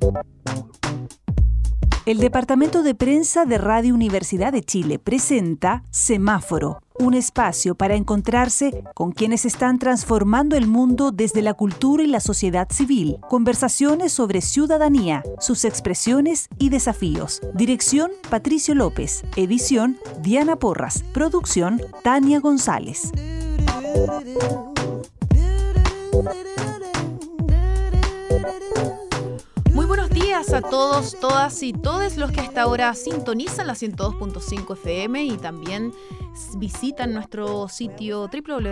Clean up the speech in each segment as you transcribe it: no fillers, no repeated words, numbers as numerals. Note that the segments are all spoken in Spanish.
El Departamento de Prensa de Radio Universidad de Chile presenta Semáforo, un espacio para encontrarse con quienes están transformando el mundo desde la cultura y la sociedad civil. Conversaciones sobre ciudadanía, sus expresiones y desafíos. Dirección, Patricio López. Edición, Diana Porras. Producción, Tania González. Muy buenos días a todos, todas y todos los que hasta ahora sintonizan la 102.5 FM y también visitan nuestro sitio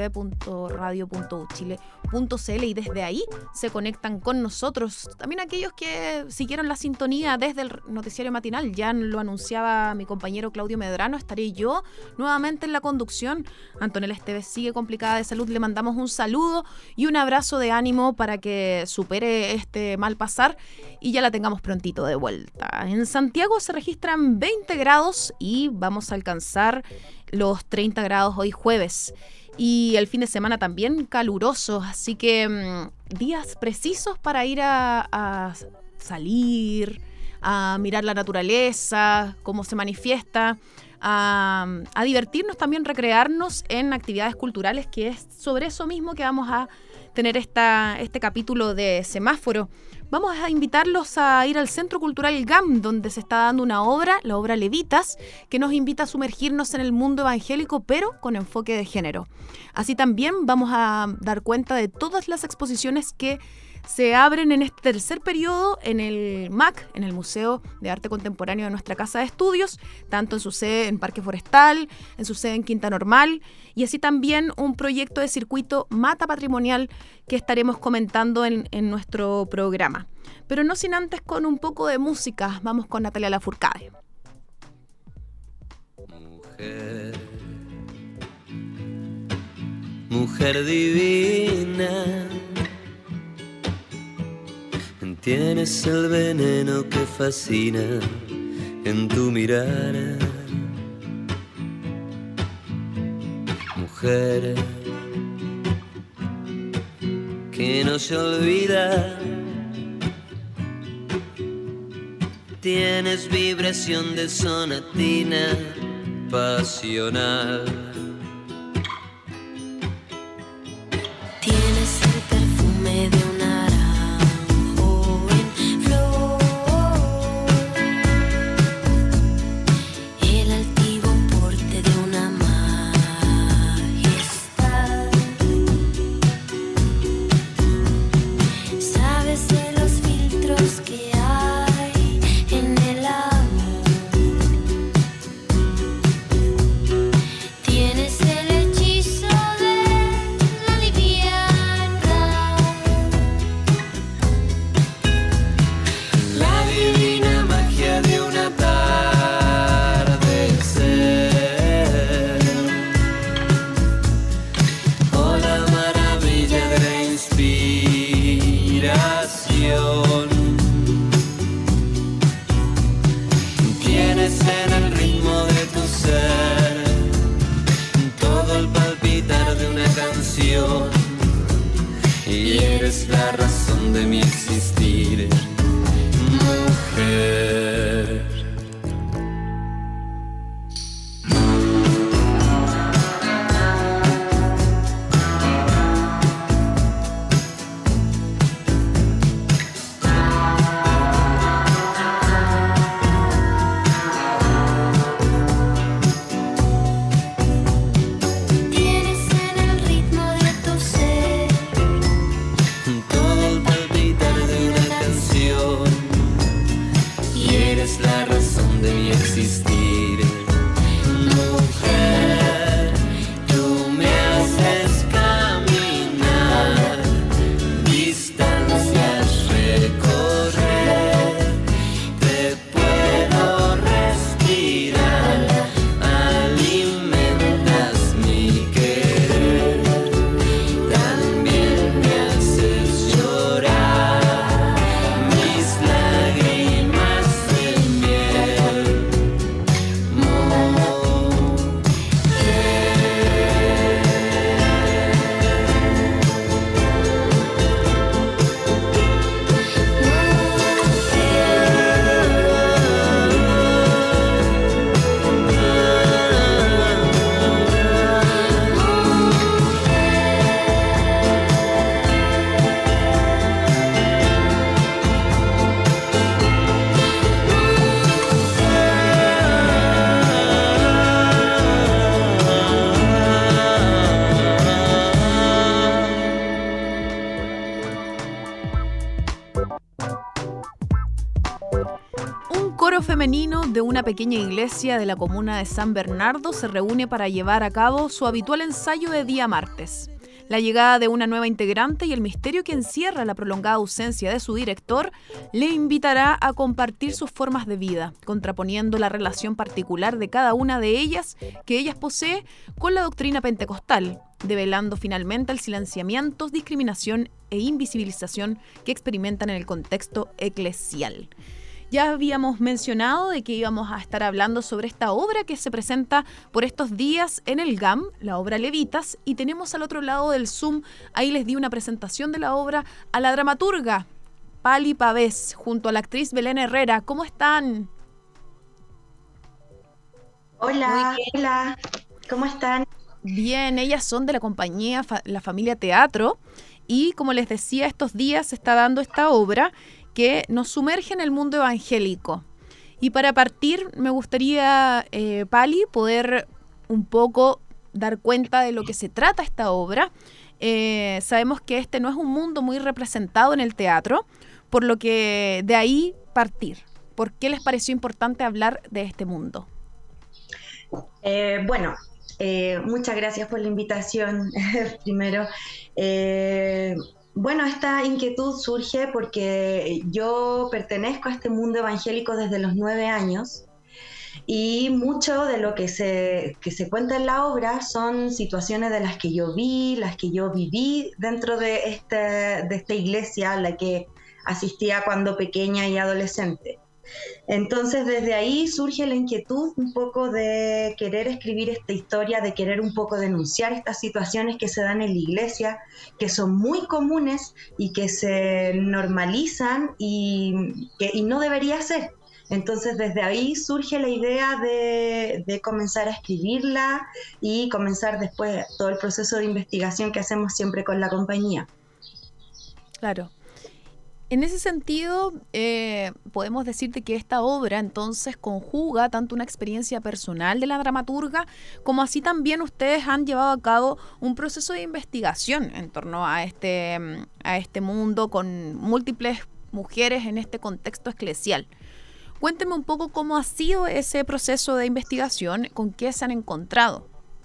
www.radio.uchile.cl y desde ahí se conectan con nosotros. También aquellos que siguieron la sintonía desde el noticiario matinal, ya lo anunciaba mi compañero Claudio Medrano, estaré yo nuevamente en la conducción. Antonella Esteves sigue complicada de salud, le mandamos un saludo y un abrazo de ánimo para que supere este mal pasar y ya la tengamos prontito de vuelta. En Santiago se registran 20 grados y vamos a alcanzar los 30 grados hoy jueves. Y el fin de semana también caluroso, así que días precisos para ir a salir, a mirar la naturaleza, cómo se manifiesta, a divertirnos también, recrearnos en actividades culturales, que es sobre eso mismo que vamos a tener este capítulo de Semáforo. Vamos a invitarlos a ir al Centro Cultural GAM, donde se está dando una obra, la obra Levitas, que nos invita a sumergirnos en el mundo evangélico, pero con enfoque de género. Así también vamos a dar cuenta de todas las exposiciones que se abren en este tercer periodo en el MAC, en el Museo de Arte Contemporáneo de nuestra Casa de Estudios, tanto en su sede en Parque Forestal, en su sede en Quinta Normal, y así también un proyecto de circuito Mata Patrimonial que estaremos comentando en nuestro programa. Pero no sin antes con un poco de música, vamos con Natalia Lafourcade. Mujer divina, tienes el veneno que fascina en tu mirar. Mujer que no se olvida, tienes vibración de sonatina pasional. Tienes el perfume de un y eres la razón de mi existir, mujer. Todo el palpitar de una coro femenino de una pequeña iglesia de la comuna de San Bernardo se reúne para llevar a cabo su habitual ensayo de día martes. La llegada de una nueva integrante y el misterio que encierra la prolongada ausencia de su director le invitará a compartir sus formas de vida, contraponiendo la relación particular de cada una de ellas que ellas posee con la doctrina pentecostal, develando finalmente el silenciamiento, discriminación e invisibilización que experimentan en el contexto eclesial. Ya habíamos mencionado de que íbamos a estar hablando sobre esta obra que se presenta por estos días en el GAM, la obra Levitas, y tenemos al otro lado del Zoom, ahí les di una presentación de la obra, a la dramaturga Pali Pavés, junto a la actriz Belén Herrera. ¿Cómo están? Hola, hola, ¿cómo están? Bien, ellas son de la compañía La Familia Teatro, y como les decía, estos días se está dando esta obra que nos sumerge en el mundo evangélico. Y para partir, me gustaría, Pali, poder un poco dar cuenta de lo que se trata esta obra. Sabemos que este no es un mundo muy representado en el teatro, por lo que de ahí partir. ¿Por qué les pareció importante hablar de este mundo? Muchas gracias por la invitación, primero. Bueno, esta inquietud surge porque yo pertenezco a este mundo evangélico desde los 9 años y mucho de lo que se cuenta en la obra son situaciones de las que yo vi, las que yo viví dentro de esta iglesia a la que asistía cuando pequeña y adolescente. Entonces desde ahí surge la inquietud un poco de querer escribir esta historia, de querer un poco denunciar estas situaciones que se dan en la iglesia, que son muy comunes y que se normalizan y no debería ser. Entonces desde ahí surge la idea de comenzar a escribirla y comenzar después todo el proceso de investigación que hacemos siempre con la compañía. Claro. En ese sentido, podemos decirte que esta obra entonces conjuga tanto una experiencia personal de la dramaturga, como así también ustedes han llevado a cabo un proceso de investigación en torno a este mundo con múltiples mujeres en este contexto eclesial. Cuénteme un poco cómo ha sido ese proceso de investigación, con qué se han encontrado.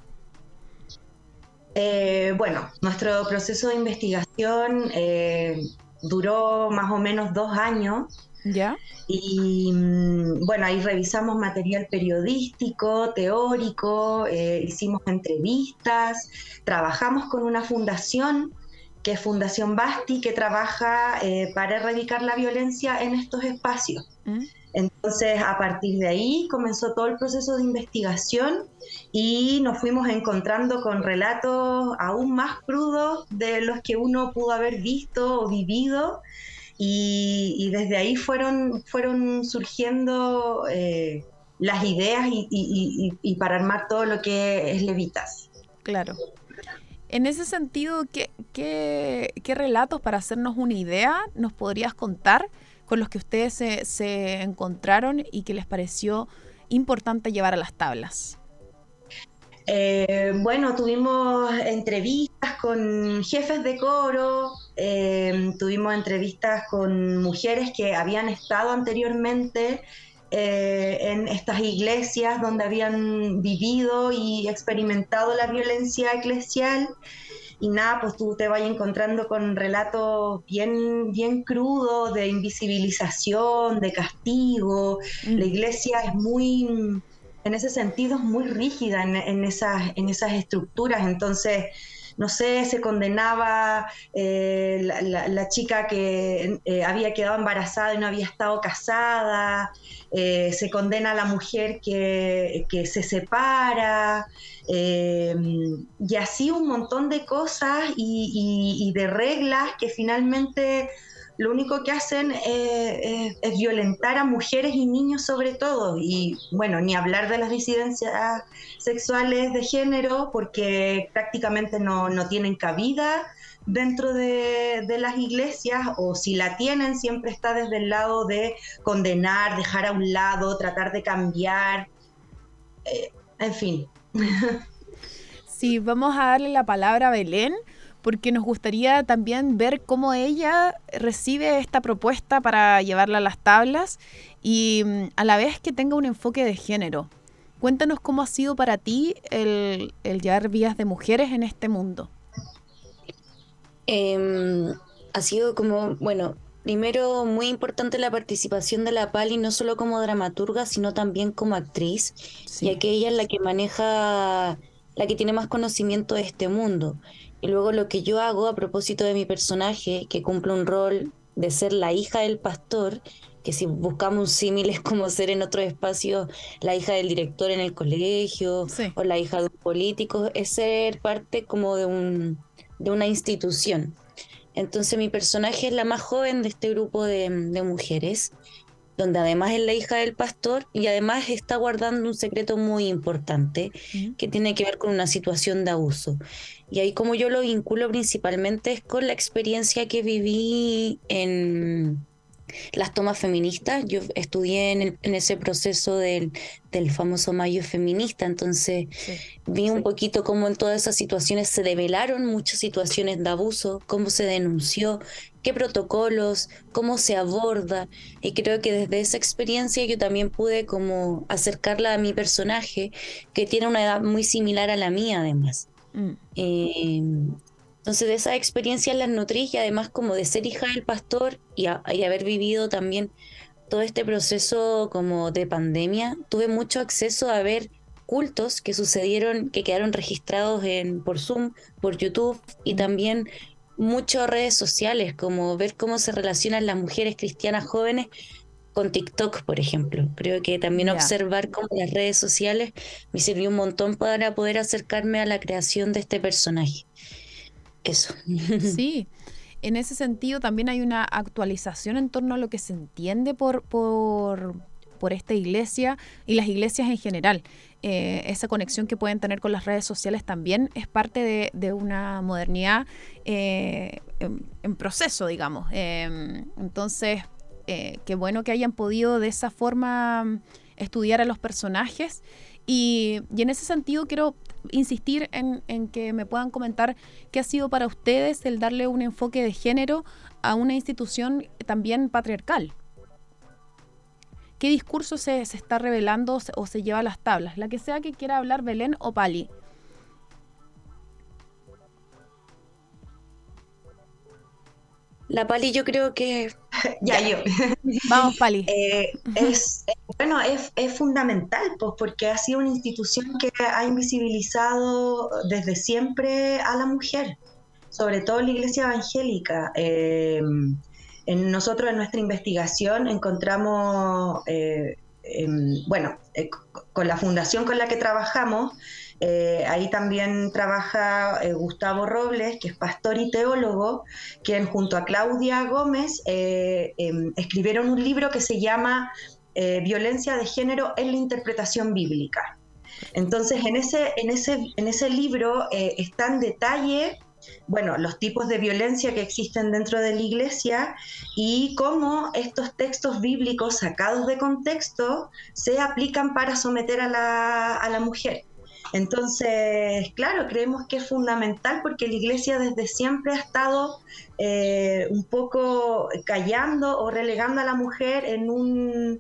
Nuestro proceso de investigación duró más o menos 2 años. ¿Ya? Y ahí revisamos material periodístico, teórico, hicimos entrevistas, trabajamos con una fundación, que es Fundación Basti, que trabaja para erradicar la violencia en estos espacios. Entonces, a partir de ahí comenzó todo el proceso de investigación y nos fuimos encontrando con relatos aún más crudos de los que uno pudo haber visto o vivido, y desde ahí fueron surgiendo las ideas y para armar todo lo que es Levitas. Claro. En ese sentido, ¿qué relatos, para hacernos una idea, nos podrías contar con los que ustedes se encontraron y que les pareció importante llevar a las tablas? Tuvimos entrevistas con jefes de coro, tuvimos entrevistas con mujeres que habían estado anteriormente en estas iglesias donde habían vivido y experimentado la violencia eclesial. Y nada, pues tú te vas encontrando con relatos bien crudos de invisibilización, de castigo. La iglesia es muy, en ese sentido, es muy rígida en esas estructuras. Entonces, no sé, se condenaba la chica que había quedado embarazada y no había estado casada, se condena a la mujer que se separa, y así un montón de cosas y de reglas que finalmente lo único que hacen es violentar a mujeres y niños sobre todo. Y bueno, ni hablar de las disidencias sexuales de género, porque prácticamente no tienen cabida dentro de las iglesias, o si la tienen siempre está desde el lado de condenar, dejar a un lado, tratar de cambiar, en fin. Sí, vamos a darle la palabra a Belén, porque nos gustaría también ver cómo ella recibe esta propuesta para llevarla a las tablas y a la vez que tenga un enfoque de género. Cuéntanos cómo ha sido para ti el llevar vías de mujeres en este mundo. Ha sido como, bueno, primero muy importante la participación de la Pali, no solo como dramaturga, sino también como actriz, Sí. ya que ella es la que maneja, la que tiene más conocimiento de este mundo. Y luego lo que yo hago a propósito de mi personaje, que cumple un rol de ser la hija del pastor, que si buscamos un símil es como ser en otros espacios la hija del director en el colegio, Sí. o la hija de un político, es ser parte como de una institución. Entonces mi personaje es la más joven de este grupo de mujeres, donde además es la hija del pastor y además está guardando un secreto muy importante que tiene que ver con una situación de abuso. Y ahí como yo lo vinculo principalmente es con la experiencia que viví en las tomas feministas. Yo estudié en ese proceso del famoso Mayo Feminista, entonces vi un poquito cómo en todas esas situaciones se develaron muchas situaciones de abuso, cómo se denunció, qué protocolos, cómo se aborda, y creo que desde esa experiencia yo también pude como acercarla a mi personaje, que tiene una edad muy similar a la mía además. Entonces de esa experiencia las nutrí y además como de ser hija del pastor y haber vivido también todo este proceso como de pandemia, tuve mucho acceso a ver cultos que sucedieron, que quedaron registrados por Zoom, por YouTube y también muchas redes sociales, como ver cómo se relacionan las mujeres cristianas jóvenes con TikTok, por ejemplo. Creo que también observar cómo las redes sociales me sirvió un montón para poder acercarme a la creación de este personaje. Eso. Sí, en ese sentido también hay una actualización en torno a lo que se entiende por esta iglesia y las iglesias en general. Esa conexión que pueden tener con las redes sociales también es parte de una modernidad en proceso, digamos. Entonces, qué bueno que hayan podido de esa forma estudiar a los personajes. Y en ese sentido quiero insistir en que me puedan comentar qué ha sido para ustedes el darle un enfoque de género a una institución también patriarcal. ¿Qué discurso se está revelando o se lleva a las tablas? La que sea que quiera hablar, Belén o Pali. La Pali yo creo que... Yo. Vamos, Pali. Es fundamental, pues, porque ha sido una institución que ha invisibilizado desde siempre a la mujer, sobre todo en la iglesia evangélica. Nosotros en nuestra investigación encontramos, con la fundación con la que trabajamos, ahí también trabaja Gustavo Robles, que es pastor y teólogo, quien junto a Claudia Gómez escribieron un libro que se llama Violencia de Género en la Interpretación Bíblica. Entonces, en ese libro está en detalle, bueno, los tipos de violencia que existen dentro de la iglesia y cómo estos textos bíblicos sacados de contexto se aplican para someter a la mujer. Entonces, claro, creemos que es fundamental porque la iglesia desde siempre ha estado un poco callando o relegando a la mujer en un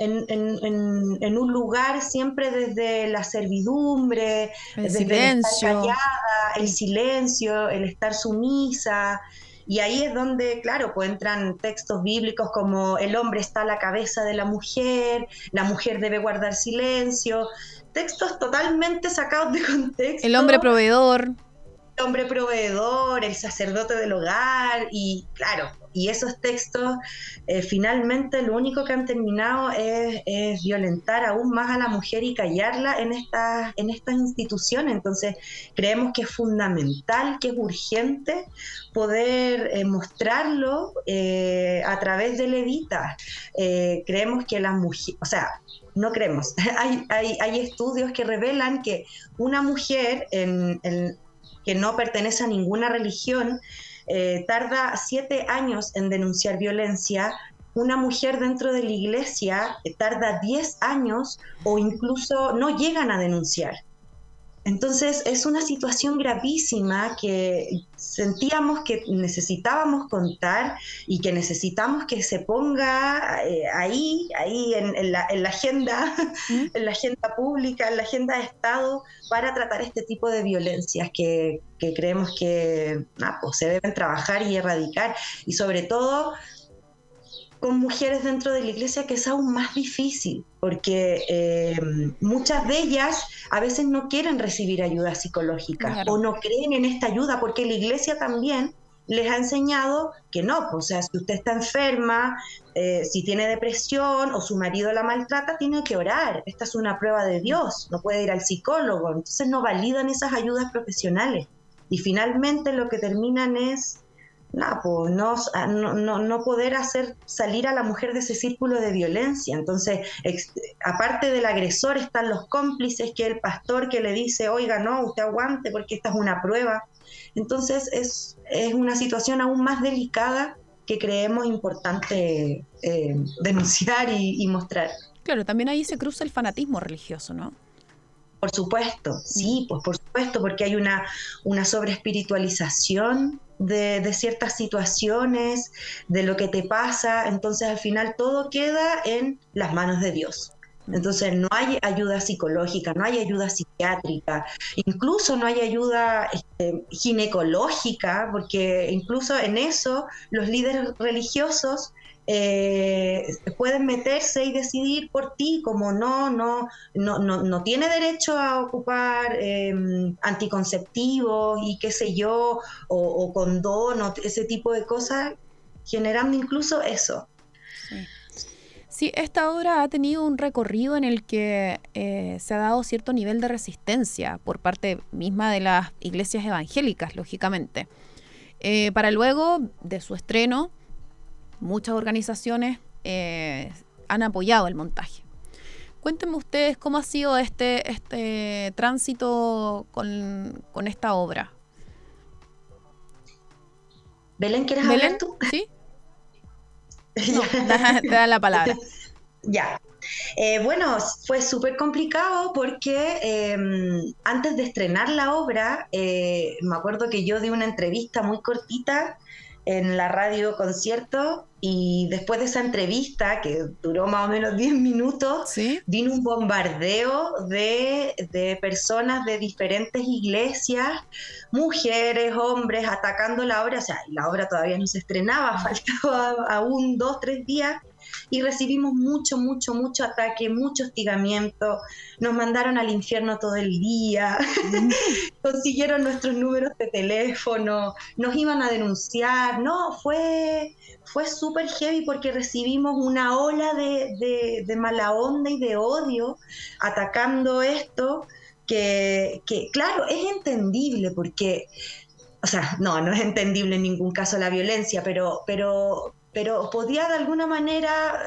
lugar siempre desde la servidumbre, desde el estar callada, el silencio, el estar sumisa. Y ahí es donde, claro, pues entran textos bíblicos como el hombre está a la cabeza de la mujer debe guardar silencio, textos totalmente sacados de contexto. El hombre proveedor. El hombre proveedor, el sacerdote del hogar, y claro, y esos textos finalmente lo único que han terminado es violentar aún más a la mujer y callarla en estas instituciones. Entonces creemos que es fundamental, que es urgente poder mostrarlo a través de levitas. Creemos que las mujeres, o sea, no creemos, hay estudios que revelan que una mujer que no pertenece a ninguna religión tarda 7 años en denunciar violencia. Una mujer dentro de la iglesia tarda 10 años o incluso no llegan a denunciar. Entonces es una situación gravísima que sentíamos que necesitábamos contar y que necesitamos que se ponga ahí en la agenda, en la agenda pública, en la agenda de Estado, para tratar este tipo de violencias que creemos que pues se deben trabajar y erradicar, y sobre todo con mujeres dentro de la iglesia, que es aún más difícil, porque muchas de ellas a veces no quieren recibir ayuda psicológica, claro, o no creen en esta ayuda, porque la iglesia también les ha enseñado que no, o sea, si usted está enferma, si tiene depresión o su marido la maltrata, tiene que orar, esta es una prueba de Dios, no puede ir al psicólogo, entonces no validan esas ayudas profesionales, y finalmente lo que terminan es no poder hacer salir a la mujer de ese círculo de violencia. Entonces, aparte del agresor, están los cómplices, que es el pastor que le dice, oiga, no, usted aguante porque esta es una prueba. Entonces, es una situación aún más delicada que creemos importante denunciar y mostrar. Claro, también ahí se cruza el fanatismo religioso, ¿no? Por supuesto, sí, pues por supuesto, porque hay una sobreespiritualización de ciertas situaciones, de lo que te pasa, entonces al final todo queda en las manos de Dios. Entonces no hay ayuda psicológica, no hay ayuda psiquiátrica, incluso no hay ayuda ginecológica, porque incluso en eso los líderes religiosos pueden meterse y decidir por ti, como no tiene derecho a ocupar anticonceptivos y qué sé yo, o condón, o ese tipo de cosas, generando incluso eso. Sí, esta obra ha tenido un recorrido en el que se ha dado cierto nivel de resistencia por parte misma de las iglesias evangélicas, lógicamente. Para luego de su estreno, muchas organizaciones han apoyado el montaje. Cuéntenme ustedes cómo ha sido este tránsito con esta obra. Belén, ¿quieres hablar tú? ¿Sí? No, te da la palabra. Ya. Bueno, fue súper complicado porque antes de estrenar la obra, me acuerdo que yo di una entrevista muy cortita en la radio concierto, y después de esa entrevista, que duró más o menos 10 minutos, ¿sí?, vino un bombardeo de personas de diferentes iglesias, mujeres, hombres, atacando la obra. O sea, la obra todavía no se estrenaba, faltaba aún 2, 3 días, y recibimos mucho ataque, mucho hostigamiento, nos mandaron al infierno todo el día, consiguieron nuestros números de teléfono, nos iban a denunciar. No, fue súper heavy, porque recibimos una ola de mala onda y de odio atacando esto, que claro, es entendible, porque, o sea, no es entendible en ningún caso la violencia, pero podía de alguna manera,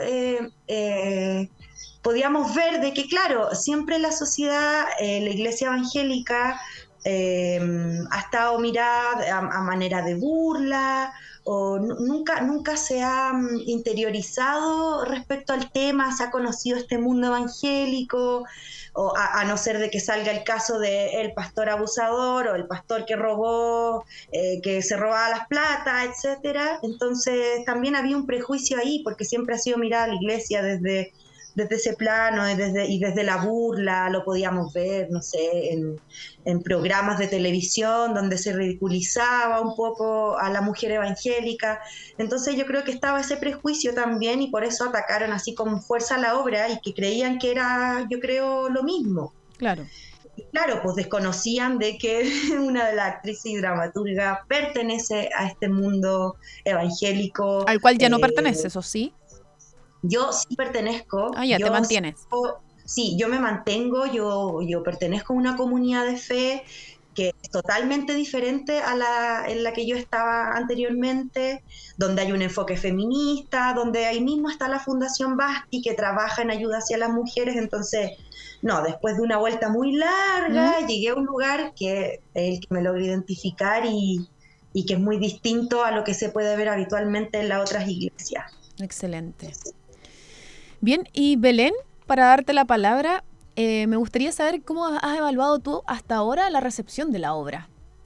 podíamos ver de que, claro, siempre la sociedad, la iglesia evangélica, ha estado mirada a manera de burla, o nunca se ha interiorizado respecto al tema, se ha conocido este mundo evangélico, o a no ser de que salga el caso del pastor abusador o el pastor que robó, que se robaba las plata, etcétera. Entonces también había un prejuicio ahí, porque siempre ha sido mirada la iglesia desde ese plano, y desde la burla. Lo podíamos ver, no sé, en programas de televisión donde se ridiculizaba un poco a la mujer evangélica. Entonces yo creo que estaba ese prejuicio también, y por eso atacaron así con fuerza la obra, y que creían que era, yo creo, lo mismo. Claro. Y claro, pues desconocían de que una de las actrices y dramaturgas pertenece a este mundo evangélico. Al cual ya no pertenece, eso sí. Yo sí pertenezco. Ya te mantienes. Sí, yo me mantengo, yo pertenezco a una comunidad de fe que es totalmente diferente en la que yo estaba anteriormente, donde hay un enfoque feminista, donde ahí mismo está la Fundación Basti, que trabaja en ayuda hacia las mujeres. Entonces, después de una vuelta muy larga, llegué a un lugar que es el que me logro identificar, y que es muy distinto a lo que se puede ver habitualmente en las otras iglesias. Excelente. Bien, y Belén, para darte la palabra, Me gustaría saber cómo has evaluado tú hasta ahora la recepción de la obra.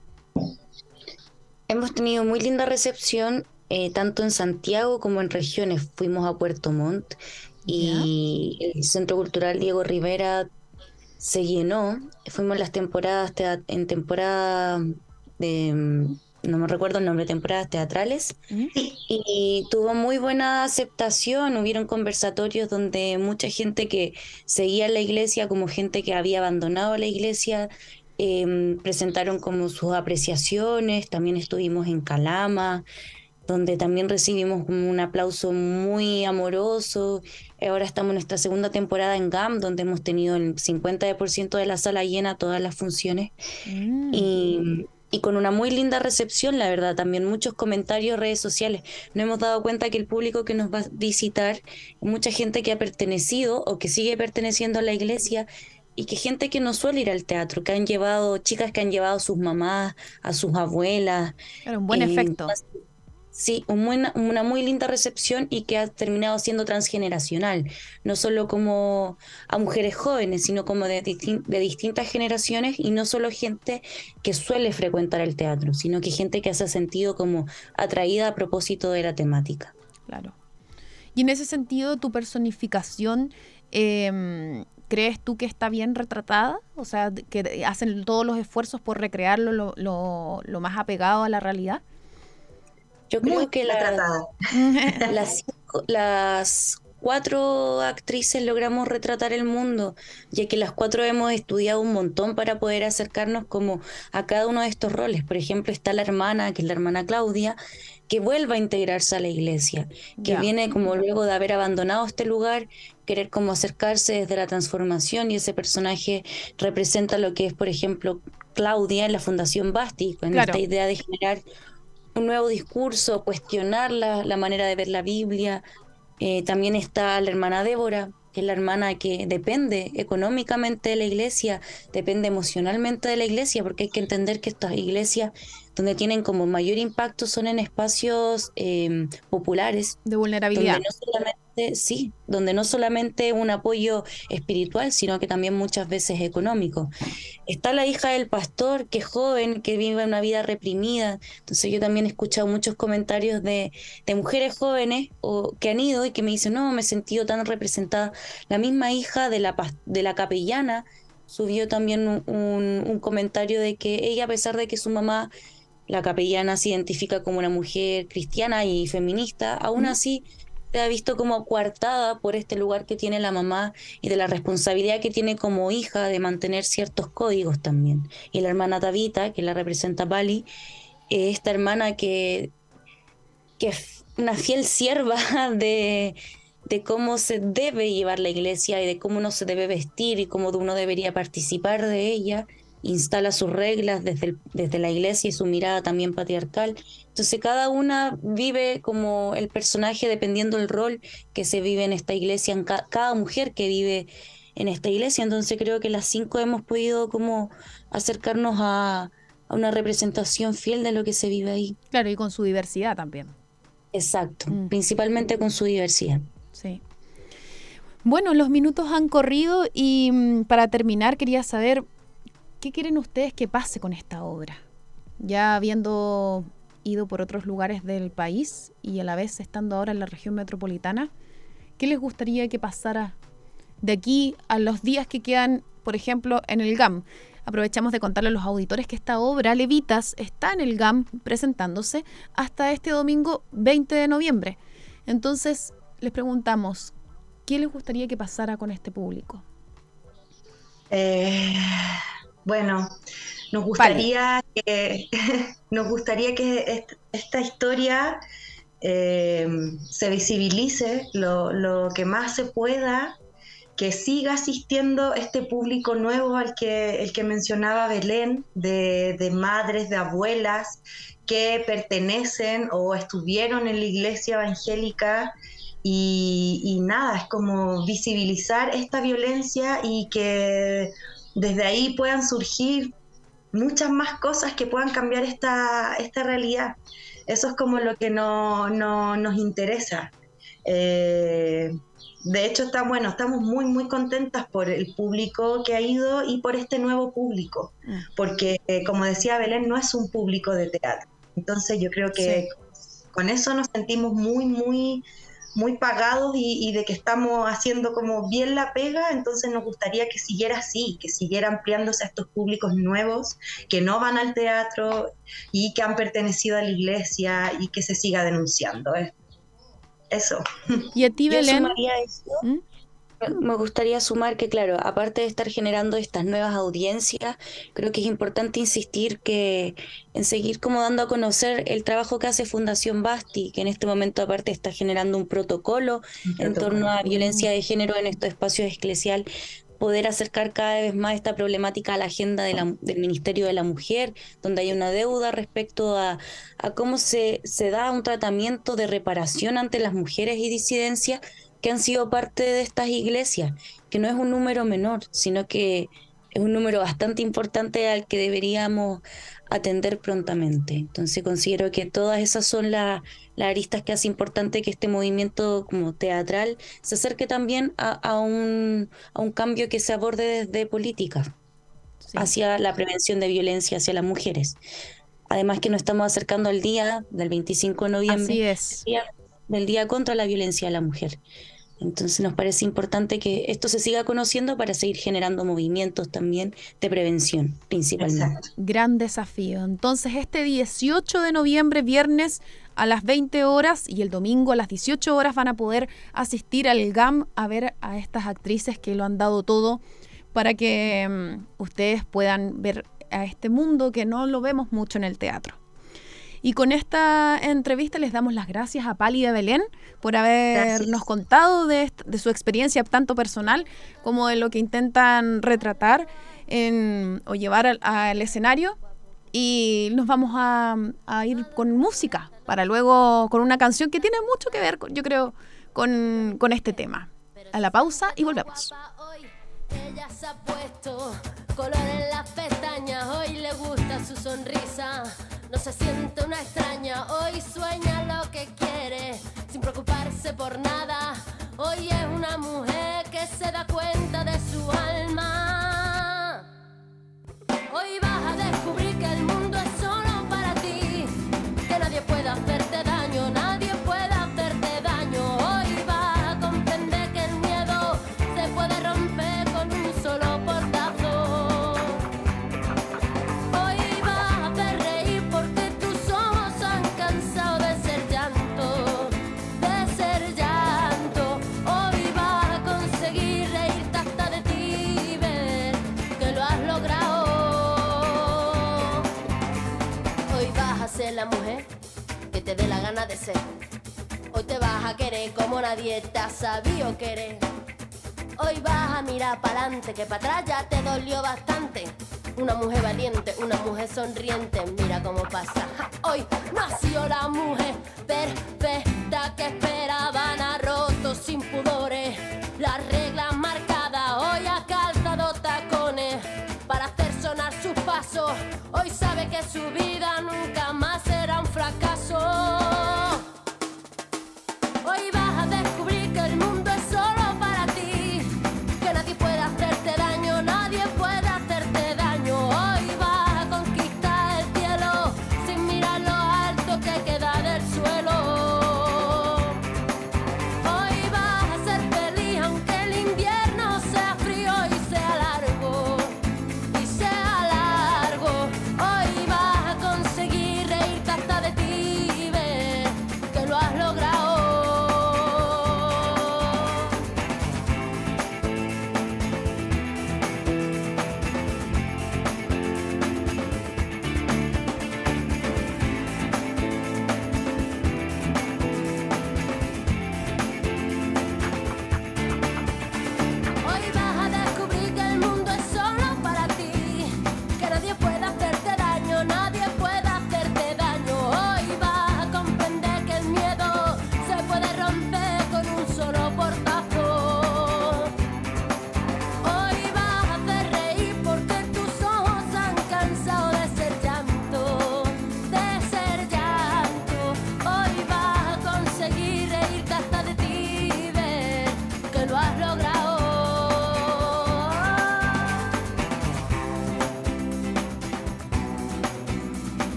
Hemos tenido muy linda recepción, tanto en Santiago como en regiones. Fuimos a Puerto Montt y el Centro Cultural Diego Rivera se llenó. Fuimos las temporadas, en temporada de, no me recuerdo el nombre, temporadas teatrales, y tuvo muy buena aceptación. Hubieron conversatorios donde mucha gente que seguía la iglesia, como gente que había abandonado la iglesia, presentaron como sus apreciaciones. También estuvimos en Calama, donde también recibimos como un aplauso muy amoroso. Ahora estamos en nuestra segunda temporada en GAM, donde hemos tenido el 50% de la sala llena, todas las funciones, y con una muy linda recepción, la verdad. También muchos comentarios, redes sociales. Nos hemos dado cuenta que el público que nos va a visitar, mucha gente que ha pertenecido o que sigue perteneciendo a la iglesia, y que gente que no suele ir al teatro, que han llevado, chicas que han llevado a sus mamás, a sus abuelas. Claro, un buen efecto. Sí, una muy linda recepción, y que ha terminado siendo transgeneracional, no solo como a mujeres jóvenes, sino como de distintas generaciones, y no solo gente que suele frecuentar el teatro, sino que gente que se ha sentido como atraída a propósito de la temática. Claro. Y en ese sentido, tu personificación, ¿crees tú que está bien retratada? O sea, que hacen todos los esfuerzos por recrearlo lo más apegado a la realidad. Yo creo que las 4 actrices logramos retratar el mundo, ya que las 4 hemos estudiado un montón para poder acercarnos como a cada uno de estos roles. Por ejemplo, está la hermana, que es la hermana Claudia, que vuelve a integrarse a la iglesia, que viene como luego de haber abandonado este lugar, querer como acercarse desde la transformación, y ese personaje representa lo que es, por ejemplo, Claudia en la Fundación Basti, con esta idea de generar un nuevo discurso, cuestionar la manera de ver la Biblia. También está la hermana Débora, que es la hermana que depende económicamente de la iglesia, depende emocionalmente de la iglesia, porque hay que entender que estas iglesias donde tienen como mayor impacto son en espacios populares. De vulnerabilidad. Donde no solamente un apoyo espiritual, sino que también muchas veces económico. Está la hija del pastor, que es joven, que vive una vida reprimida. Entonces yo también he escuchado muchos comentarios de mujeres jóvenes que han ido y que me dicen, no, me he sentido tan representada. La misma hija de la capellana subió también un comentario de que ella, a pesar de que su mamá, la capellana, se identifica como una mujer cristiana y feminista, aún así se ha visto como coartada por este lugar que tiene la mamá, y de la responsabilidad que tiene como hija de mantener ciertos códigos también. Y la hermana Tabita, que la representa Pali, esta hermana que es una fiel sierva de cómo se debe llevar la iglesia y de cómo uno se debe vestir y cómo uno debería participar de ella. Instala sus reglas desde la iglesia y su mirada también patriarcal. Entonces cada una vive como el personaje dependiendo del rol que se vive en esta iglesia, en cada mujer que vive en esta iglesia. Entonces creo que las 5 hemos podido como acercarnos a una representación fiel de lo que se vive ahí. Claro, y con su diversidad también. Exacto, principalmente con su diversidad. Sí. Bueno, los minutos han corrido y para terminar quería saber, ¿qué quieren ustedes que pase con esta obra? Ya habiendo ido por otros lugares del país y a la vez estando ahora en la región metropolitana, ¿qué les gustaría que pasara de aquí a los días que quedan, por ejemplo, en el GAM? Aprovechamos de contarle a los auditores que esta obra, Levitas, está en el GAM presentándose hasta este domingo 20 de noviembre. Entonces, les preguntamos, ¿qué les gustaría que pasara con este público? Bueno, nos gustaría que esta historia se visibilice lo que más se pueda, que siga asistiendo este público nuevo el que mencionaba Belén, de madres, de abuelas que pertenecen o estuvieron en la iglesia evangélica. Y nada, es como visibilizar esta violencia y que desde ahí puedan surgir muchas más cosas que puedan cambiar esta realidad. Eso es como lo que nos interesa. De hecho, estamos muy, muy contentas por el público que ha ido y por este nuevo público, porque, como decía Belén, no es un público de teatro. Entonces yo creo que con eso nos sentimos muy, muy, muy pagados y de que estamos haciendo como bien la pega. Entonces nos gustaría que siguiera así, que siguiera ampliándose a estos públicos nuevos que no van al teatro y que han pertenecido a la iglesia, y que se siga denunciando. Eso. ¿Y a ti, Belén? Yo sumaría esto. Me gustaría sumar que, claro, aparte de estar generando estas nuevas audiencias, creo que es importante insistir en seguir como dando a conocer el trabajo que hace Fundación Basti, que en este momento aparte está generando un protocolo en torno a violencia de género en estos espacios eclesiales, poder acercar cada vez más esta problemática a la agenda del Ministerio de la Mujer, donde hay una deuda respecto a cómo se da un tratamiento de reparación ante las mujeres y disidencias que han sido parte de estas iglesias, que no es un número menor, sino que es un número bastante importante al que deberíamos atender prontamente. Entonces considero que todas esas son las aristas que hace importante que este movimiento como teatral se acerque también a un cambio que se aborde desde política hacia la prevención de violencia hacia las mujeres. Además que nos estamos acercando al día del 25 de noviembre, Así es. del día contra la violencia a la mujer. Entonces nos parece importante que esto se siga conociendo para seguir generando movimientos también de prevención, principalmente. Exacto. Gran desafío. Entonces, este 18 de noviembre, viernes a las 20 horas y el domingo a las 18 horas van a poder asistir al GAM a ver a estas actrices que lo han dado todo para que ustedes puedan ver a este mundo que no lo vemos mucho en el teatro. Y con esta entrevista les damos las gracias a Pali y a Belén por habernos contado de su experiencia tanto personal como de lo que intentan retratar o llevar al escenario. Y nos vamos a ir con música para luego con una canción que tiene mucho que ver, yo creo, con este tema. A la pausa y volvemos. Ella se ha puesto color en las pestañas, hoy le gusta su sonrisa, no se siente una extraña, hoy sueña lo que quiere, sin preocuparse por nada, hoy es una mujer que se da cuenta de su alma. Hoy vas a descubrir que el mundo es solo para ti, que nadie puede hacerte daño, nadie puede hacerte daño, hoy vas a comprender que el miedo se puede romper con un solo portazo. Hoy vas a hacer reír porque tus ojos han cansado de ser llanto, de ser llanto. Hoy vas a conseguir reírte hasta de ti y ver que lo has logrado. Hoy vas a ser la mujer que te dé la gana de ser. Hoy te vas a querer como nadie te ha sabido querer. Hoy vas a mirar para adelante, que para atrás ya te dolió bastante. Una mujer valiente, una mujer sonriente, mira cómo pasa. Ja, hoy nació la mujer perfecta que esperaban, ha roto sin pudores las reglas marcadas. Hoy ha calzado tacones para hacer sonar sus pasos. Hoy sabe que su vida nunca más será un fracaso. Hoy vas a descubrir que el mundo es solo para ti, que nadie puede hacerte daño, nadie puede hacerte daño. Hoy vas a conquistar el cielo sin mirar lo alto que queda del suelo. Hoy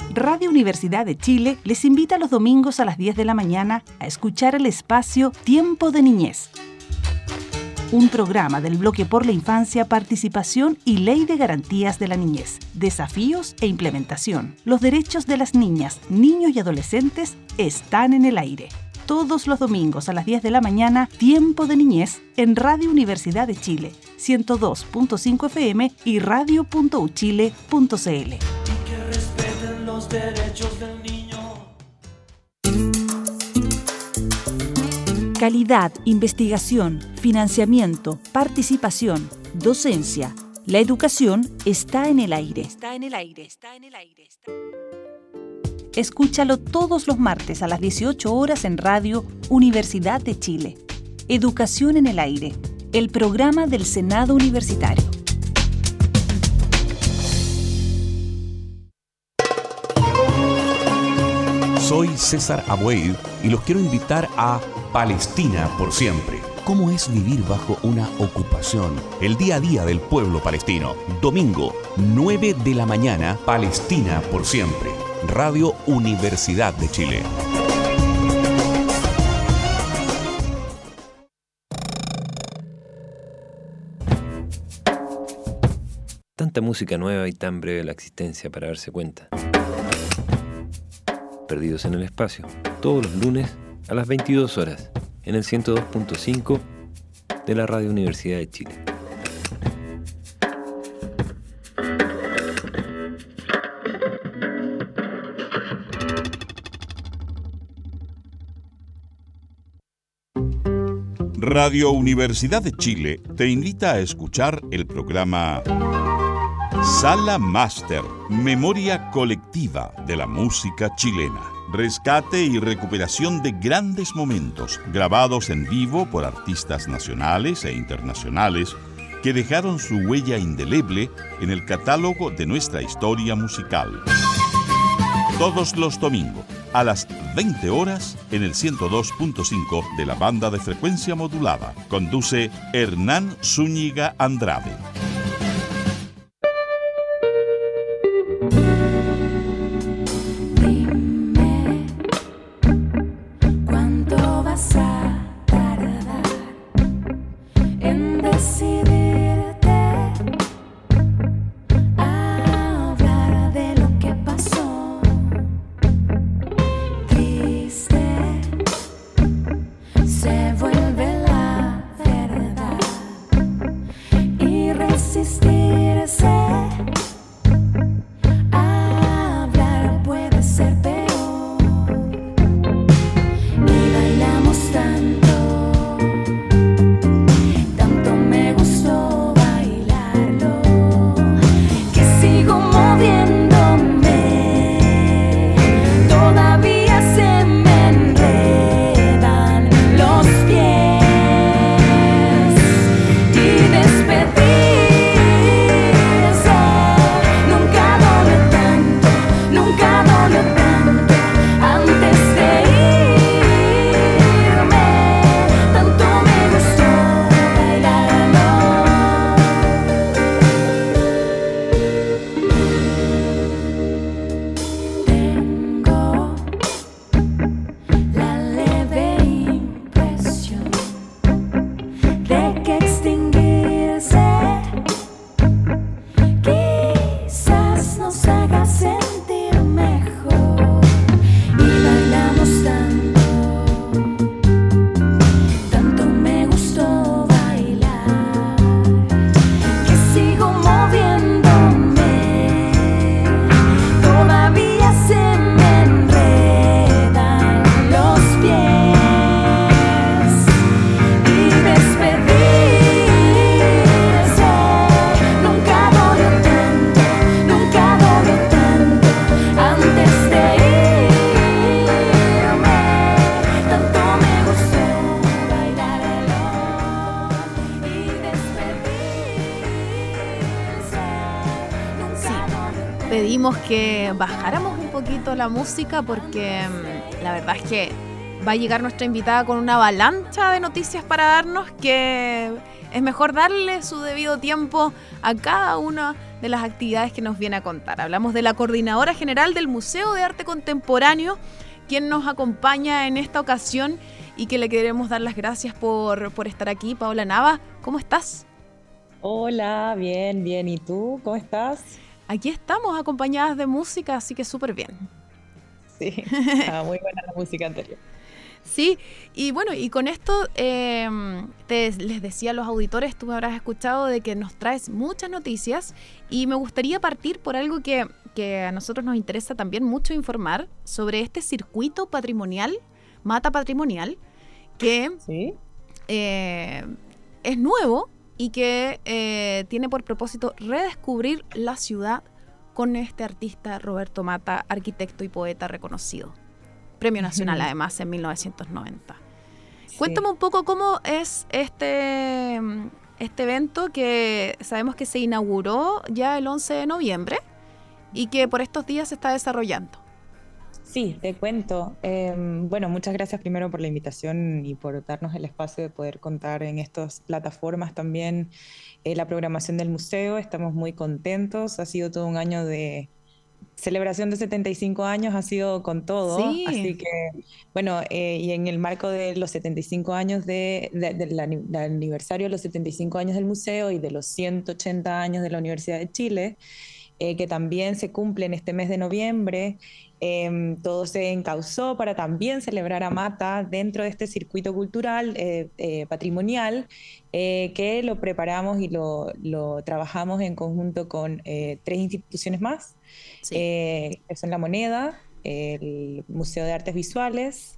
Radio Universidad de Chile les invita los domingos a las 10 de la mañana a escuchar el espacio Tiempo de Niñez. Un programa del Bloque por la Infancia, Participación y Ley de Garantías de la Niñez. Desafíos e implementación. Los derechos de las niñas, niños y adolescentes están en el aire. Todos los domingos a las 10 de la mañana, Tiempo de Niñez, en Radio Universidad de Chile, 102.5 FM y radio.uchile.cl. Que respeten los derechos del niño. Calidad, investigación, financiamiento, participación, docencia. La educación está en el aire. Está en el aire. Está en el aire. Escúchalo todos los martes a las 18 horas en Radio Universidad de Chile. Educación en el aire, el programa del Senado Universitario. Soy César Abueid y los quiero invitar a Palestina por siempre. ¿Cómo es vivir bajo una ocupación? El día a día del pueblo palestino. Domingo, 9 de la mañana, Palestina por siempre. Radio Universidad de Chile. Tanta música nueva y tan breve la existencia para darse cuenta. Perdidos en el espacio, todos los lunes a las 22 horas, en el 102.5 de la Radio Universidad de Chile. Radio Universidad de Chile te invita a escuchar el programa Sala Máster, Memoria Colectiva de la Música Chilena. Rescate y recuperación de grandes momentos grabados en vivo por artistas nacionales e internacionales que dejaron su huella indeleble en el catálogo de nuestra historia musical. Todos los domingos a las 20 horas en el 102.5 de la banda de frecuencia modulada. Conduce Hernán Zúñiga Andrade. pedimos que bajáramos un poquito la música porque la verdad es que va a llegar nuestra invitada con una avalancha de noticias para darnos, que es mejor darle su debido tiempo a cada una de las actividades que nos viene a contar. Hablamos de la coordinadora general del Museo de Arte Contemporáneo, quien nos acompaña en esta ocasión y que le queremos dar las gracias por estar aquí. Paola Nava, ¿cómo estás? Hola, bien, bien. ¿Y tú? ¿Cómo estás? Aquí estamos acompañadas de música, así que súper bien. Sí, muy buena la música anterior. Sí, y bueno, y con esto les decía a los auditores, tú me habrás escuchado de que nos traes muchas noticias y me gustaría partir por algo que a nosotros nos interesa también mucho informar sobre este circuito patrimonial, Mata Patrimonial, que ¿sí? Es nuevo y que tiene por propósito redescubrir la ciudad con este artista Roberto Mata, arquitecto y poeta reconocido. Premio Nacional, además, en 1990. Sí. Cuéntame un poco cómo es este evento que sabemos que se inauguró ya el 11 de noviembre y que por estos días se está desarrollando. Sí, te cuento. Bueno, muchas gracias primero por la invitación y por darnos el espacio de poder contar en estas plataformas también la programación del museo. Estamos muy contentos. Ha sido todo un año de celebración de 75 años, ha sido con todo. Sí. Así que, bueno, y en el marco de los 75 años del aniversario de los 75 años del museo y de los 180 años de la Universidad de Chile, que también se cumple en este mes de noviembre, todo se encauzó para también celebrar a Mata dentro de este circuito cultural patrimonial, que lo preparamos y lo trabajamos en conjunto con 3 instituciones más, sí. Que son La Moneda, el Museo de Artes Visuales,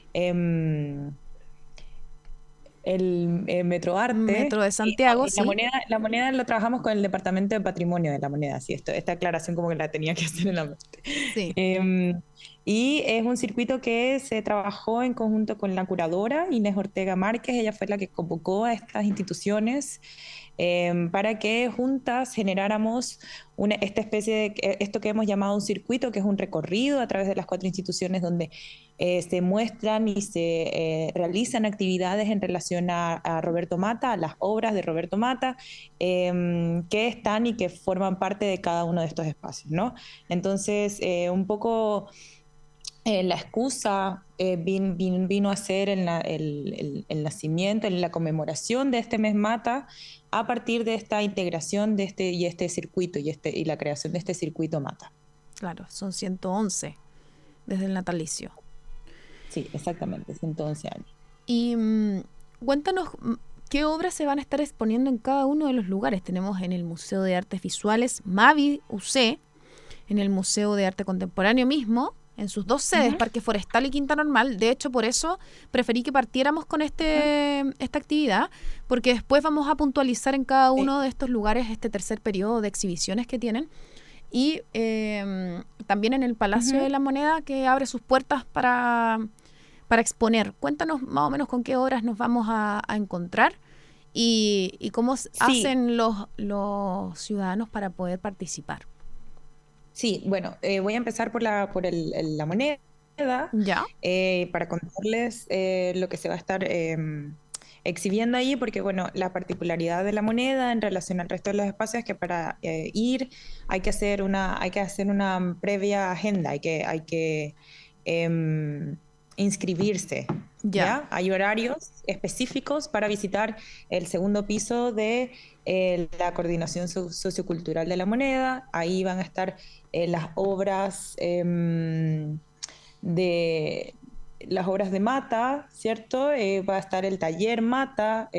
el Metro Arte. Metro de Santiago, y sí. La moneda lo trabajamos con el Departamento de Patrimonio de La Moneda, sí, esta aclaración como que la tenía que hacer en la mente. Sí. Y es un circuito que se trabajó en conjunto con la curadora Inés Ortega Márquez. Ella fue la que convocó a estas instituciones para que juntas generáramos esta especie de esto que hemos llamado un circuito, que es un recorrido a través de las 4 instituciones donde se muestran y se realizan actividades en relación a Roberto Mata, a las obras de Roberto Mata, que están y que forman parte de cada uno de estos espacios, ¿no? Entonces, un poco la excusa vino a ser el nacimiento, la conmemoración de este mes Mata a partir de esta integración de este circuito y la creación de este circuito Mata. Claro, son 111 desde el natalicio. Sí, exactamente, 111 años. Y cuéntanos qué obras se van a estar exponiendo en cada uno de los lugares. Tenemos en el Museo de Artes Visuales Mavi UC, en el Museo de Arte Contemporáneo mismo, en sus 2 sedes, Parque Forestal y Quinta Normal. De hecho, por eso preferí que partiéramos con esta actividad, porque después vamos a puntualizar en cada uno de estos lugares este tercer periodo de exhibiciones que tienen. Y también en el Palacio de la Moneda, que abre sus puertas para exponer. Cuéntanos más o menos con qué obras nos vamos a encontrar y cómo hacen los ciudadanos para poder participar. Sí, bueno, voy a empezar por la Moneda, ¿ya? Para contarles lo que se va a estar exhibiendo ahí, porque bueno, la particularidad de La Moneda en relación al resto de los espacios es que para ir hay que hacer una previa agenda, hay que inscribirse. ¿Ya? Hay horarios específicos para visitar el segundo piso de la Coordinación Sociocultural de La Moneda. Ahí van a estar las obras de Mata, ¿cierto? Va a estar el taller Mata.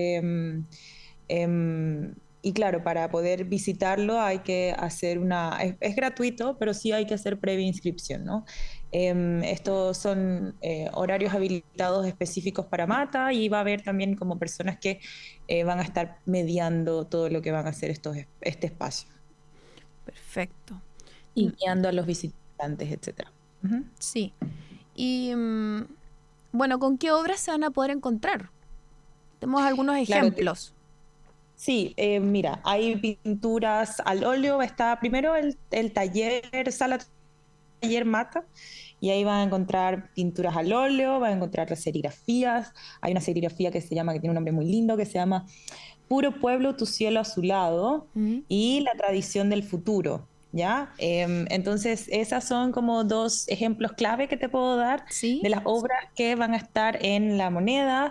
Y claro, para poder visitarlo hay que hacer es gratuito, pero sí hay que hacer previa inscripción, ¿no? Estos son horarios habilitados específicos para Mata, y va a haber también como personas que van a estar mediando todo lo que van a hacer este espacio. Perfecto. Y guiando a los visitantes, etcétera. Sí. Y bueno, ¿con qué obras se van a poder encontrar? Tenemos algunos ejemplos. Sí, mira, hay pinturas al óleo. Está primero el taller Mata, y ahí van a encontrar pinturas al óleo, van a encontrar las serigrafías. Hay una serigrafía que tiene un nombre muy lindo, que se llama Puro pueblo, tu cielo azulado, y La tradición del futuro. ¿Ya? Entonces, esas son como 2 ejemplos clave que te puedo dar de las obras que van a estar en La Moneda.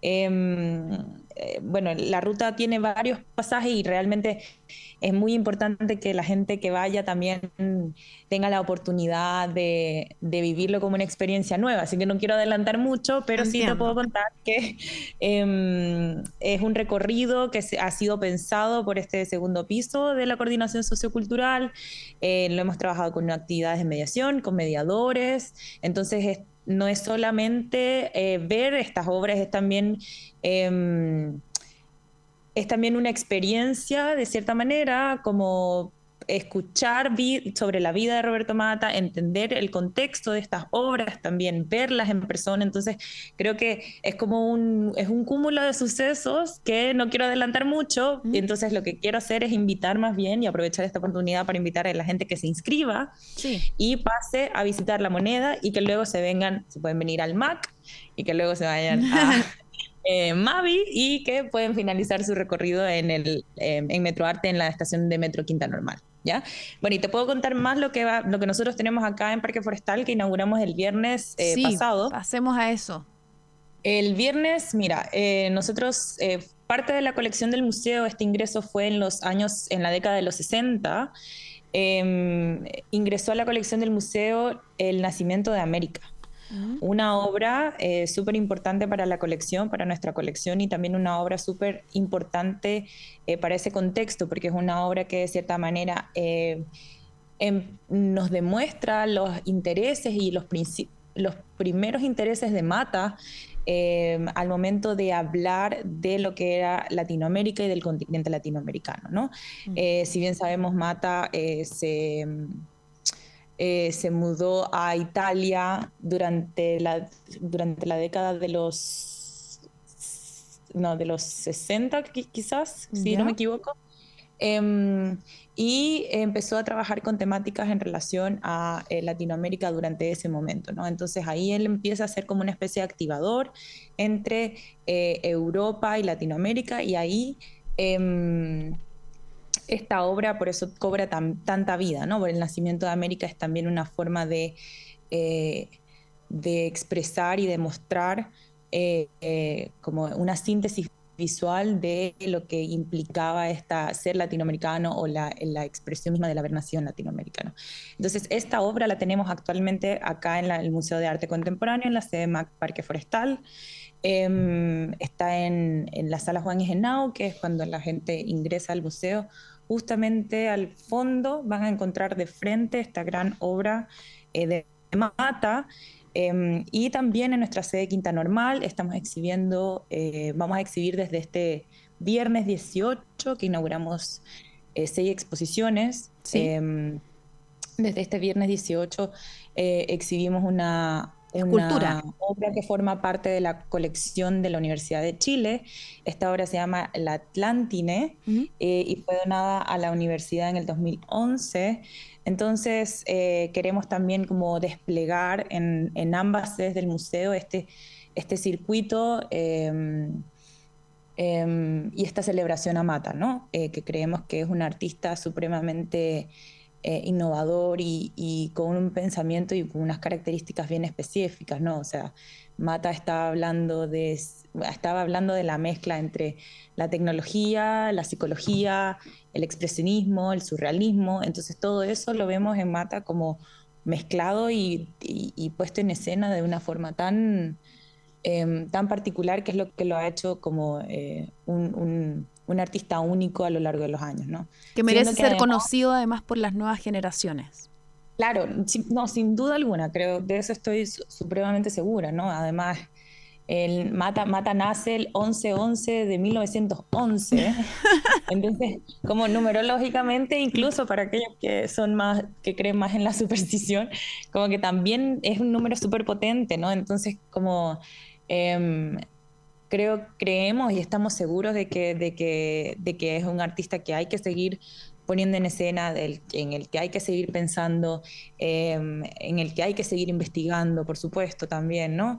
Bueno, la ruta tiene varios pasajes y realmente es muy importante que la gente que vaya también tenga la oportunidad de vivirlo como una experiencia nueva. Así que no quiero adelantar mucho, pero sí te puedo contar que es un recorrido que ha sido pensado por este segundo piso de la Coordinación Sociocultural. Lo hemos trabajado con actividades de mediación, con mediadores. Entonces, no es solamente ver estas obras, es también una experiencia, de cierta manera, como escuchar sobre la vida de Roberto Mata, entender el contexto de estas obras, también verlas en persona. Entonces, creo que es como un cúmulo de sucesos que no quiero adelantar mucho. Y entonces, lo que quiero hacer es invitar más bien y aprovechar esta oportunidad para invitar a la gente que se inscriba y pase a visitar La Moneda, y que luego se pueden venir al MAC y que luego se vayan a Mavi, y que pueden finalizar su recorrido en Metroarte, en la estación de Metro Quinta Normal. ¿Ya? Bueno, y te puedo contar más lo que nosotros tenemos acá en Parque Forestal, que inauguramos el viernes pasado. Pasemos a eso. El viernes, mira, nosotros, parte de la colección del museo, este ingreso fue en la década de los 60, ingresó a la colección del museo El nacimiento de América. Una obra súper importante para la colección, para nuestra colección, y también una obra súper importante para ese contexto, porque es una obra que de cierta manera nos demuestra los intereses y los primeros intereses de Mata al momento de hablar de lo que era Latinoamérica y del continente latinoamericano, ¿no? Si bien sabemos, Mata se mudó a Italia durante la década de los 60, quizás, si no me equivoco, y empezó a trabajar con temáticas en relación a Latinoamérica durante ese momento, ¿no? Entonces ahí él empieza a ser como una especie de activador entre Europa y Latinoamérica, y ahí esta obra por eso cobra tanta vida, ¿no? Porque El nacimiento de América es también una forma de expresar y de mostrar como una síntesis visual de lo que implicaba ser latinoamericano, o la expresión misma del haber nacido latinoamericano. Entonces, esta obra la tenemos actualmente acá en el Museo de Arte Contemporáneo, en la sede MAC Parque Forestal. Está en la sala Juan Henao, que es cuando la gente ingresa al museo. Justamente al fondo van a encontrar de frente esta gran obra de Mata, y también en nuestra sede Quinta Normal vamos a exhibir desde este viernes 18, que inauguramos 6 exposiciones. Desde este viernes 18 exhibimos una obra que forma parte de la colección de la Universidad de Chile. Esta obra se llama La Atlántine, y fue donada a la universidad en el 2011. Entonces queremos también como desplegar en ambas sedes del museo este circuito y esta celebración a Mata, ¿no? Que creemos que es un artista supremamente innovador y con un pensamiento y con unas características bien específicas, ¿no? O sea, Mata estaba hablando de la mezcla entre la tecnología, la psicología, el expresionismo, el surrealismo. Entonces todo eso lo vemos en Mata como mezclado y puesto en escena de una forma tan particular, que es lo que lo ha hecho como un artista único a lo largo de los años, ¿no? Que merece ser conocido además por las nuevas generaciones. Claro, sin duda alguna, creo, de eso estoy supremamente segura, ¿no? Además, Mata nace el 11/11 de 1911, entonces, como numerológicamente, incluso para aquellos que creen más en la superstición, como que también es un número súper potente, ¿no? Entonces, como creemos y estamos seguros de que es un artista que hay que seguir poniendo en escena, en el que hay que seguir pensando, en el que hay que seguir investigando, por supuesto, también, ¿no?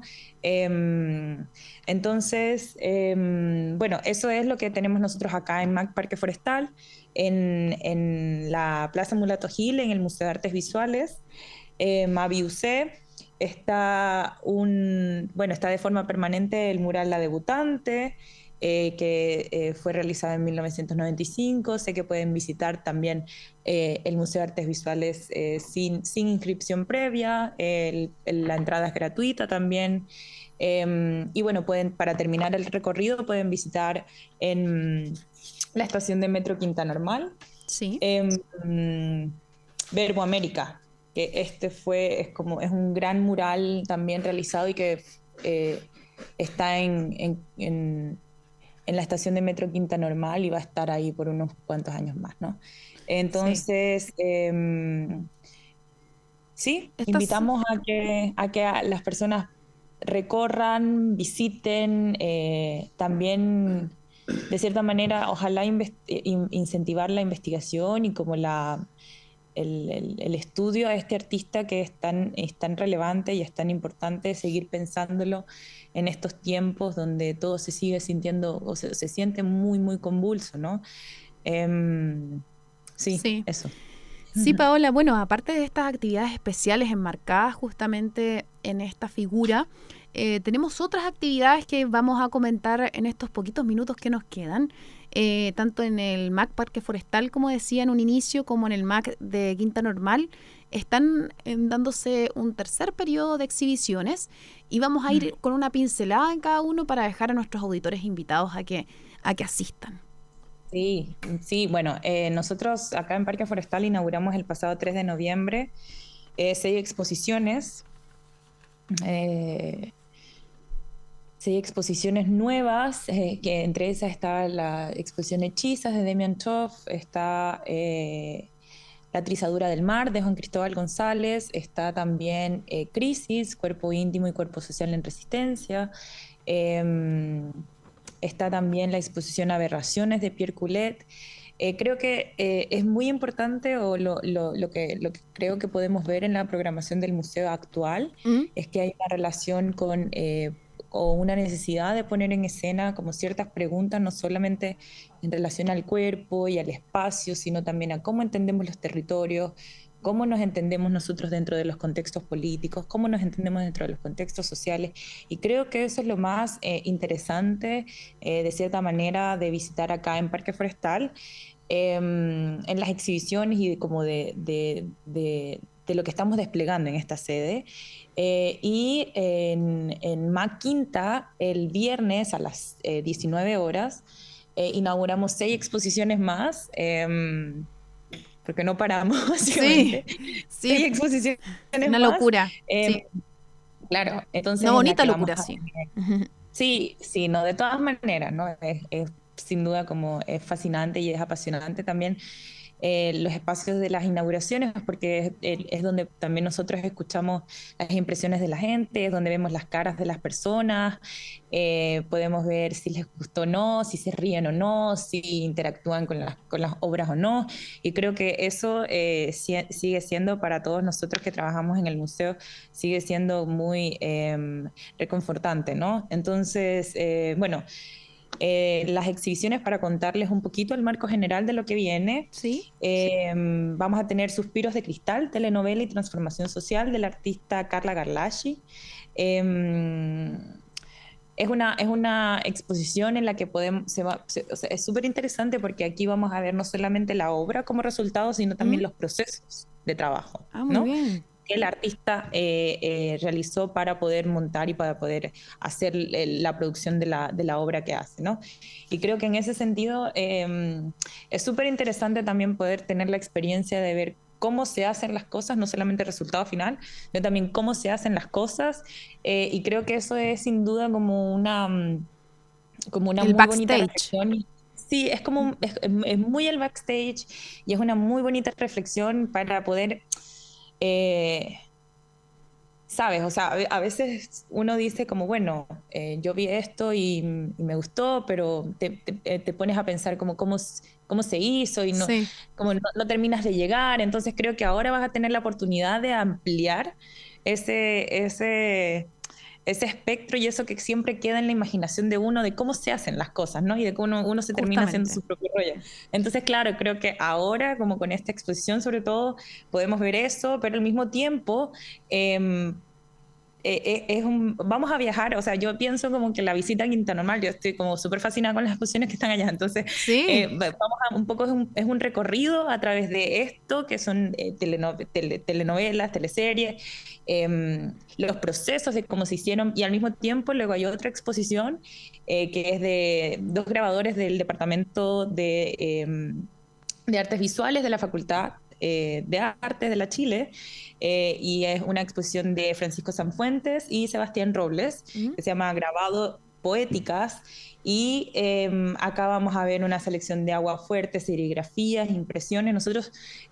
Entonces, bueno, eso es lo que tenemos nosotros acá en MAC Parque Forestal, en la Plaza Mulato Gil, en el Museo de Artes Visuales, MAVIUC. Está de forma permanente el mural La Debutante, que fue realizado en 1995. Sé que pueden visitar también el Museo de Artes Visuales sin inscripción previa. La entrada es gratuita también. Y bueno, para terminar el recorrido pueden visitar en la estación de Metro Quinta Normal. Sí. Verbo América, que es un gran mural también realizado y que está en la estación de Metro Quinta Normal y va a estar ahí por unos cuantos años más, ¿no? Entonces, sí, invitamos a que las personas recorran, visiten, también de cierta manera, ojalá incentivar la investigación y como el estudio a este artista que es tan relevante y es tan importante seguir pensándolo en estos tiempos donde todo se sigue sintiendo o se siente muy, muy convulso, ¿no? Sí, eso. Sí, Paola, bueno, aparte de estas actividades especiales enmarcadas justamente en esta figura, tenemos otras actividades que vamos a comentar en estos poquitos minutos que nos quedan, tanto en el MAC Parque Forestal, como decía en un inicio, como en el MAC de Quinta Normal. Están dándose un tercer periodo de exhibiciones y vamos a ir con una pincelada en cada uno para dejar a nuestros auditores invitados a que asistan. Sí, bueno, nosotros acá en Parque Forestal inauguramos el pasado 3 de noviembre 6 exposiciones, 6 exposiciones nuevas, que entre esas está la exposición Hechizas de Demian Toff, está La Trizadura del Mar de Juan Cristóbal González, está también Crisis, Cuerpo Íntimo y Cuerpo Social en Resistencia, está también la exposición Aberraciones de Pierre Culet. Creo que es muy importante, o lo que creo que podemos ver en la programación del museo actual, es que hay una relación o una necesidad de poner en escena como ciertas preguntas, no solamente en relación al cuerpo y al espacio, sino también a cómo entendemos los territorios, cómo nos entendemos nosotros dentro de los contextos políticos, cómo nos entendemos dentro de los contextos sociales. Y creo que eso es lo más interesante, de cierta manera, de visitar acá en Parque Forestal, en las exhibiciones y de lo que estamos desplegando en esta sede. Y en MAC Quinta, el viernes a las 19 horas, inauguramos 6 exposiciones más, porque no paramos, básicamente. Sí. 6 exposiciones una más. Locura. Sí. Claro, entonces... Una bonita locura, sí. Sí, no, de todas maneras, ¿no? Es sin duda como es fascinante y es apasionante también los espacios de las inauguraciones, porque es donde también nosotros escuchamos las impresiones de la gente, es donde vemos las caras de las personas, podemos ver si les gustó o no, si se ríen o no, si interactúan con las obras o no, y creo que eso sigue siendo para todos nosotros que trabajamos en el museo, sigue siendo muy reconfortante, ¿no? Entonces, bueno, las exhibiciones, para contarles un poquito el marco general de lo que viene. ¿Sí? Vamos a tener Suspiros de Cristal, telenovela y transformación social de la artista Carla Garlaschi. Es una exposición en la que es súper interesante, porque aquí vamos a ver no solamente la obra como resultado, sino también los procesos de trabajo, muy bien, que el artista realizó para poder montar y para poder hacer la producción de la obra que hace, ¿no? Y creo que en ese sentido es súper interesante también poder tener la experiencia de ver cómo se hacen las cosas, no solamente el resultado final, sino también cómo se hacen las cosas, y creo que eso es sin duda como una muy bonita reflexión. Sí, es muy el backstage, y es una muy bonita reflexión para poder sabes, o sea, a veces uno dice como, bueno, yo vi esto y me gustó, pero te pones a pensar como cómo se hizo y no, como no terminas de llegar. Entonces creo que ahora vas a tener la oportunidad de ampliar ese espectro y eso que siempre queda en la imaginación de uno de cómo se hacen las cosas, ¿no? Y de cómo uno se termina haciendo su propio rollo. Entonces, claro, creo que ahora, como con esta exposición sobre todo, podemos ver eso, pero al mismo tiempo vamos a viajar, o sea, yo pienso como que la visita a Quinta Normal, yo estoy como súper fascinada con las exposiciones que están allá, entonces vamos a un poco, es un recorrido a través de esto, que son telenovelas, teleseries, los procesos de cómo se hicieron, y al mismo tiempo luego hay otra exposición que es de 2 grabadores del Departamento de Artes Visuales de la Facultad de Artes de la Chile, y es una exposición de Francisco Sanfuentes y Sebastián Robles, que se llama Grabado Poéticas, y acá vamos a ver una selección de aguafuertes, serigrafías, impresiones. Nosotros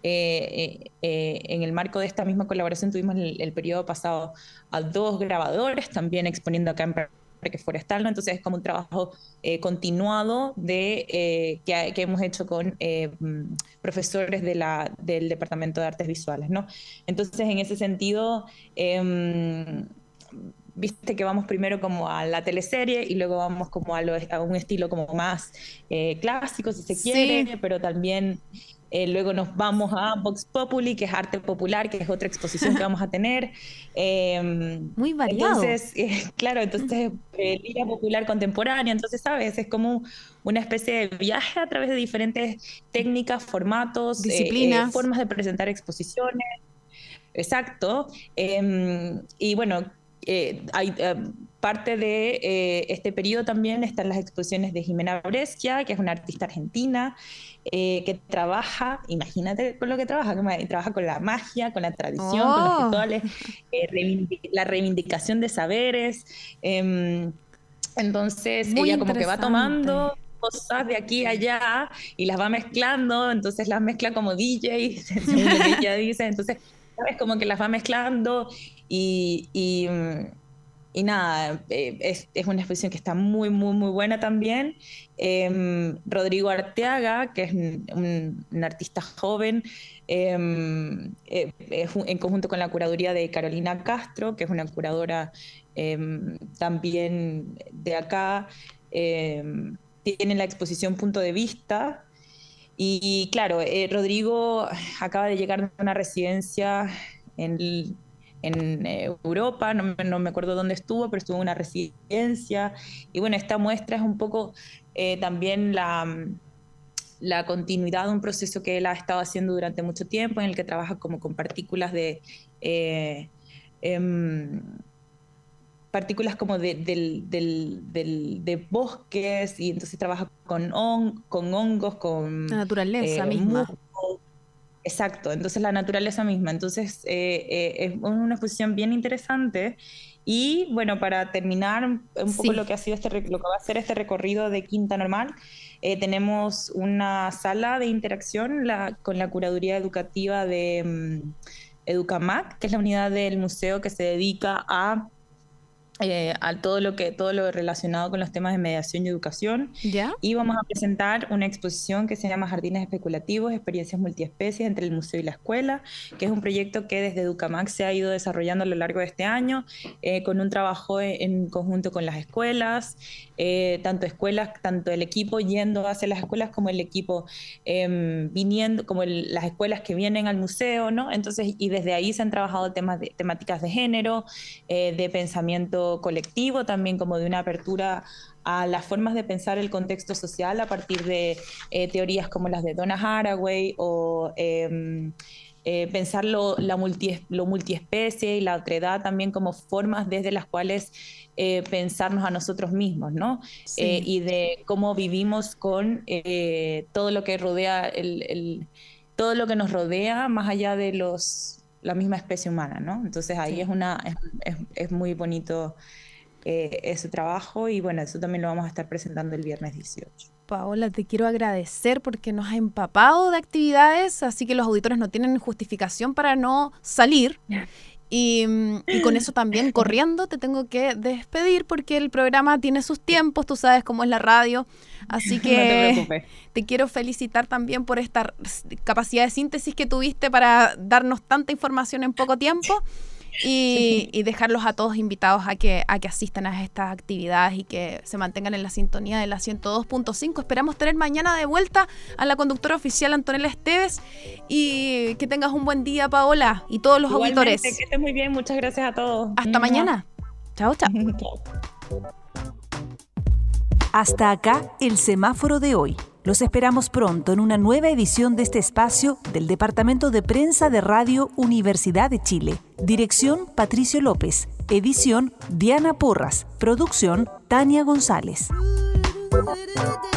en el marco de esta misma colaboración tuvimos el periodo pasado a 2 grabadores también exponiendo acá en Parque Forestal, ¿no? Entonces es como un trabajo continuado que hemos hecho con profesores del Departamento de Artes Visuales, ¿no? Entonces en ese sentido viste que vamos primero como a la teleserie y luego vamos como a un estilo como más clásico, si se quiere, pero también luego nos vamos a Vox Populi, que es arte popular, que es otra exposición que vamos a tener. Muy variado. Entonces, claro, entonces lira popular contemporánea, entonces, ¿sabes? Es como una especie de viaje a través de diferentes técnicas, formatos, disciplinas, formas de presentar exposiciones. Exacto. Y bueno, hay parte de este periodo también están las exposiciones de Jimena Brescia, que es una artista argentina que trabaja, imagínate con lo que trabaja con la magia, con la tradición, con los rituales, la reivindicación de saberes. Entonces muy ella como que va tomando cosas de aquí a allá y las va mezclando, entonces las mezcla como DJ, según lo que ella dice, entonces, ¿sabes? Como que las va mezclando y nada, es una exposición que está muy, muy, muy buena también. Rodrigo Arteaga, que es un artista joven, en conjunto con la curaduría de Carolina Castro, que es una curadora también de acá, tiene la exposición Punto de Vista. Y claro, Rodrigo acaba de llegar de una residencia en Europa, no me acuerdo dónde estuvo, pero estuvo en una residencia. Y bueno, esta muestra es un poco también la continuidad de un proceso que él ha estado haciendo durante mucho tiempo, en el que trabaja como con partículas partículas como de bosques, y entonces trabaja con hongos, con la naturaleza misma. Musgo. Exacto, entonces la naturaleza misma. Entonces es una exposición bien interesante. Y bueno, para terminar un poco lo que ha sido lo que va a ser este recorrido de Quinta Normal, tenemos una sala de interacción con la curaduría educativa de Educamac, que es la unidad del museo que se dedica a todo lo relacionado con los temas de mediación y educación. ¿Ya? Y vamos a presentar una exposición que se llama Jardines Especulativos, Experiencias Multiespecies entre el Museo y la Escuela, que es un proyecto que desde Educamac se ha ido desarrollando a lo largo de este año, con un trabajo en conjunto con las escuelas, tanto el equipo yendo hacia las escuelas como el equipo viniendo, como las escuelas que vienen al museo, ¿no? Entonces, y desde ahí se han trabajado temáticas de género, de pensamiento colectivo, también como de una apertura a las formas de pensar el contexto social a partir de teorías como las de Donna Haraway, o pensar lo multiespecie y la otredad también como formas desde las cuales pensarnos a nosotros mismos, ¿no? Sí. Y de cómo vivimos con todo lo que rodea todo lo que nos rodea más allá de la misma especie humana, ¿no? Entonces ahí es muy bonito ese trabajo, y bueno, eso también lo vamos a estar presentando el viernes 18. Paola, te quiero agradecer porque nos ha empapado de actividades, así que los auditores no tienen justificación para no salir. Y con eso también, corriendo, te tengo que despedir porque el programa tiene sus tiempos, tú sabes cómo es la radio. Así que te quiero felicitar también por esta capacidad de síntesis que tuviste para darnos tanta información en poco tiempo y dejarlos a todos invitados a que asistan a estas actividades y que se mantengan en la sintonía de la 102.5. Esperamos tener mañana de vuelta a la conductora oficial Antonella Esteves y que tengas un buen día, Paola, y todos los auditores. Que estés muy bien, muchas gracias a todos. Hasta mañana. Chao, chao. Hasta acá el semáforo de hoy. Los esperamos pronto en una nueva edición de este espacio del Departamento de Prensa de Radio Universidad de Chile. Dirección Patricio López. Edición Diana Porras. Producción Tania González.